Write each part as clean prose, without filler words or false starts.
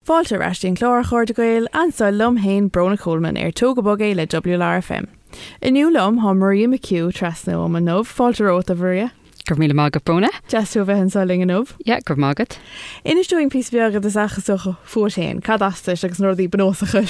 Fáilte reistín chlár chuir de gail ansá lom hain Brona Coleman tógabog le WLRFM. Iniu lom há Maria McHugh trasna am an nómh fáilte róta bhria. Gur míle mágad Brona? Just bheith an sáling an nómh? Ja, gur mágad. Inistúing pís beagad is achasúcha fuairtéin, cad astais agus nóirí benósa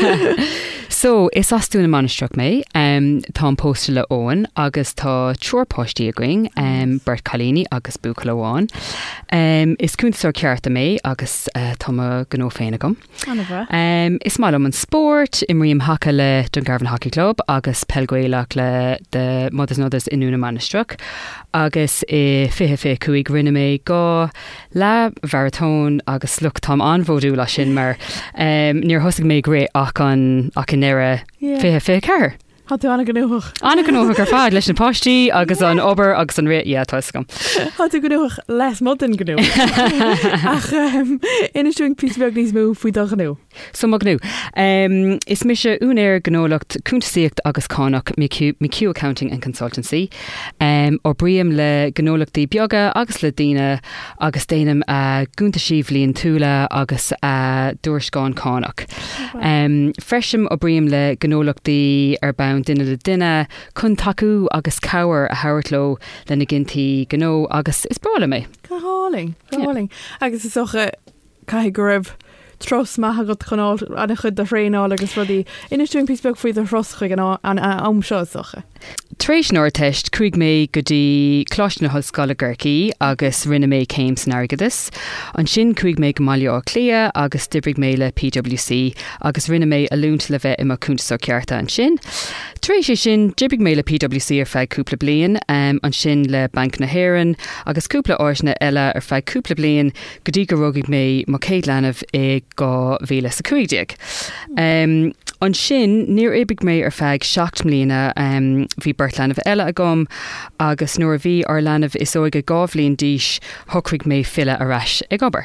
So, is asú na manistruach mé, tá an pósta le óin, agus tá trúrpáistí a going, Bert Collini agus Buca Leháin. Is cúntasúir cearta mé, agus tá gó féin agam. Is má am an sport, imríam hacha le Don Garvan Hockey Club, agus pelgóileach le de Mothers Nothers inú na manistruach, agus fihe cuaig rinne mé gá le bharatón agus luch tám anmhódú le sin mar níor thosig mé gré ach an nera fihe ceir. Tá tú anna gnúach? Anna gnúach ar fád leis an páistí agus an obair agus an ré, tuiscom. Tá tú gnúach les mod an gnú. Ach, inistúing písbeag níos mú faoi do gnú. So má gnú. Is mi se únéir gnólacht cúntasaíocht agus cánach McHugh Accounting and Consultancy, ó briam le gnólachtaí beaga agus le daine agus déanam gúnta síomhlíonn túla agus dúirscáin cánach. Freisim ó briam le gnólachtaí ar bound duine le duine chun taú agus cabhar a hairtló le na gintí gnó agus is brala mé. Caháling. Agus is socha cai go raibh tros maithagad chanáil anna chud de réáil agus rudí inistúing písbeag faoi do roschuig an amseo socha. Tréis nóir teist chuig mé go dtí cláiste na hoscoile Gurcaí agus rinne mé céim san airgeadis. An sin chuig mé go maiile á clia agus dibrig mé le PwC agus rinne mé a lúnta le bheith imar cúntasú cearta an sin. Tréis sé sin dibrig mé le PwC ar feadh cúpla bliain an sin le Bank na HÉireann agus cúpla áiritne eile ar feadh cúpla bliain go dtí go rugaigh mé má céad leanamh i 2015. An sin níor ibig mé ar feadh 7 mbliana bhí burt leanamh eile agam agus nuair bhí ar leanamh is óige 2 mbliain díos thucraigh mé fille arais ag obair.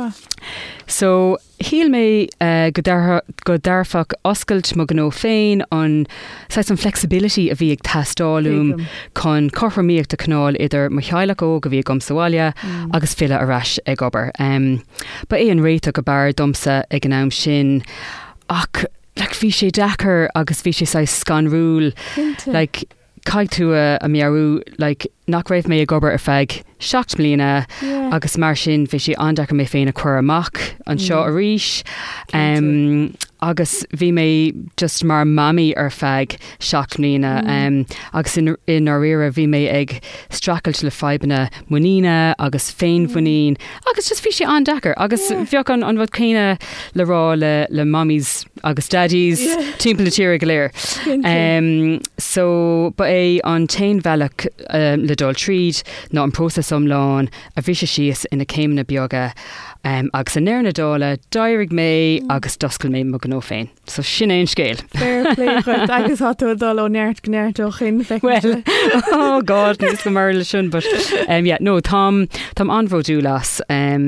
So híl mé go darfach oscailt mo gnó féin an flexibility a bhí ag tastáilúm chun corframíocht a canál idir mo chealaach ó go bhí gom Soália agus fille arais ag obair. Ba é an réite go bar domsa ag an am sin ach bhí sé dechar agus bhí sé scanrúil caiig tú a mearú nach raibh mé a gobar ar feadh 7 mbliana agus mar sin bhí sé andachar mé féin a chuir amach an seo a ríis. Agus bhí mé just mar mami ar feadh 7 mbliana agus in áíire bhí mé ag stracailt le feibanna muína agus féin bhuiín agus just bhí sé andachar agus bheoch an bhd céine le rá le mammys agus daddies timp le tíir go léir. So ba é an tain bhealach le dul tríd ná an prósas omláin a bhí sé síos ina céimna beaga agus an néirna dála dairigh mé agus doscail mé mo gnó féin. So sin éon scéal. Fair play chuid agus hatú a dul ó neart gnéirt ó chin fe. Well, oh God, níos go mar le sin, but no, tám anmhódú las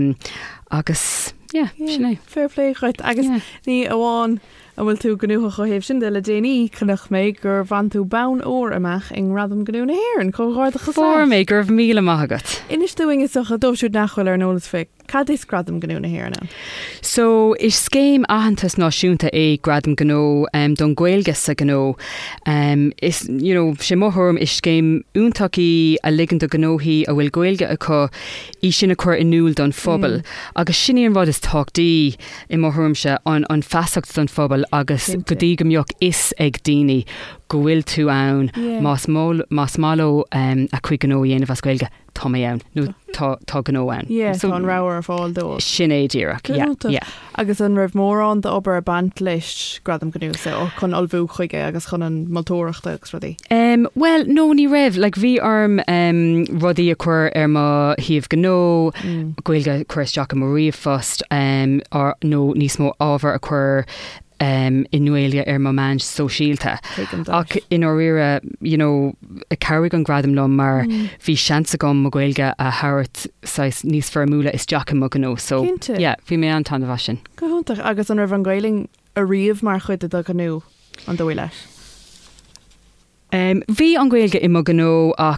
agus sin é. Fair play chuid agus ní amháin a bhfuil tú gnúcha go héobh sin de le déanaí chunach méid gur bhain tú bán óir amach ag radam gnú na HÉireann chomháirda chus. Fór méid gur míle maithagat. Inistúing is socha dóisiú nachhfuil ar nólas feic. Cad is gradam gnú na HÉireann? So is scéim ahantas náisiúnta é gradam gnó don Gaeilge sa gnó. Is sé mórthm is scéim úntaí a ligan do gnóthaí a bhfuil Gaeilge acu í sin a chuir inúil don phobal. Agus sin an bhd is táchtaí i mórthmse an feasacht don phobal agus go dtí go mbeoch is ag daoine go bhfuil tú ann más málo a chuig gnó dhéanamh as Gaeilge tá mé ann nó tá gnó ann. So an ráir fáil dó. Sin é díreach. Agus an raibh mór an de obair a bant leis gradam gnú ó chun olbhú chuige agus chun an motóireachta agus rudí. Well, no ní raibh, bhí arm rudí a chuir ar má híomh gnó Gaeilge chuir isteach am riomh fust nó níos mó ábhar a chuir in nuaile ar má man sóisialta. Ach in áíire a cabhaigh an gradam lom mar bhí seansa gom mo Gaeilge a thabhairt níos fear múla is deach mo gnó. So bhí mé an tan bha sin. Go húntaach agus an raibh an Gaeilge a riamh mar chuid a gnú an dói leis. Bhí an Gaeilge i mo gnó ach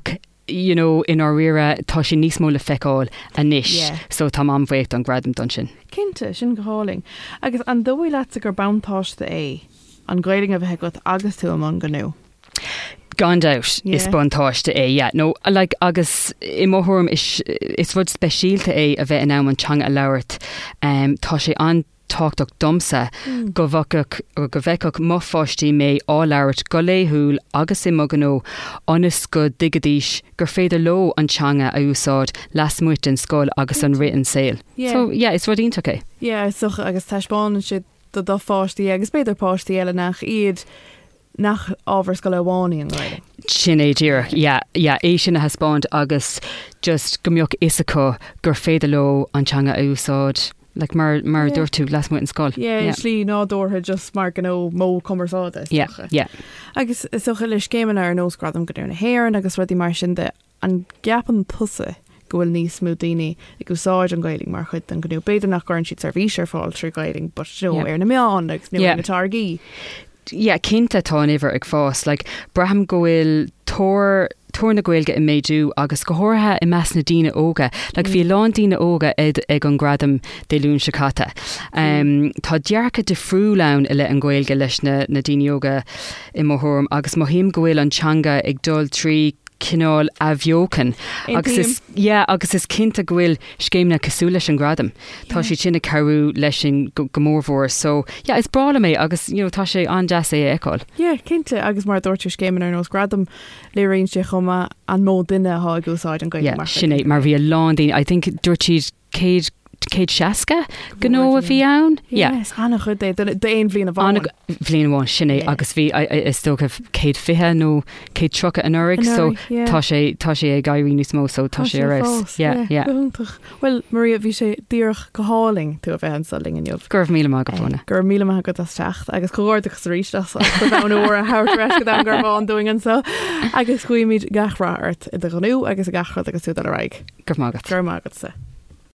you know, in our rira tá sin níos mó le feicáil a níis, so tá am bhéocht an gradam don sin. Cinnte sin go háling. Agus an dóhfuil leat gur bantáiste é an gailing a bheith go agus tú am ganú. Gone out is bontáiste é, no, like agus I mórthúm is rud speisialta é a bheith in am an teanga a labhairt, tá sé an táchtach domsa go bhfeiceach mo fáistí mé á labhairt go léthúil agus I maganó anas go digadís gur féidir lo an teanga a úsáid las muit an scóil agus an written sail. So is rud ionach é. Soch agus taispáin si do fáistí agus beidir páistí eile nach iad nach ábhar go le bhánaí an gaiile. Sin é díreach, é sin a haspáint agus just gombeoch isacha gur féidir lo an teanga a úsáid. Like mar dúirtú las muit an scáil. Slí nádúirtha just mar gan mó commersáda. Agus is socha leis céimean ar nósgradam go dúna héann agus rudí mar sin de an gapan tusa gohfuil níos smú daoine ag úsáid an gailing mar chud an gú beidir nach gorann siad servísear fáil trí gailing, but ar na meán agus nu na targaí. Cinnte tá iver ag fás, like braham gohfuil tór na gailge I méidú agus go háirtha I meas na dína óga, like bhí lán dína óga ag an gradam de lún sicata. Tá dearcha de friúlán I le an gailge leis na dína óga I mórthúm agus má him gohfuil an teanga ag dul trí cinál a bheocan agus is cinnta gohfuil scéimna cosú leis an gradam. Tá sé sinna carú leis sin gomórmhór, so is brála mé agus tá sé an deas é eáil. Cinnte agus mar dúirtú scéimean ar nós gradam le réonn sé chuma an mó duine há gúsáid an gaile mar. Sinné mar bhí lán daoine, I think dúirtíad céad seaca gó a bhí ann? Anna chud é déon bhblion a bháin. Bhblion bháin sinné agus bhí is tócha céad fithe nó céad trocha an urig, so tá sé ag gaiirí níos mó, so tá sé ar Well, Maria, bhí sé díoch go háling tú a bheith an saling in jobh. Gur míle go bhna. Gur míle go techt agus choirteach sa ríis an óir a hairtreis go an gur bháin doing an so agus chuimiid gachráart I do ganú agus a gachrad agus tú a raig. Gur mágad. Gur mágad sa.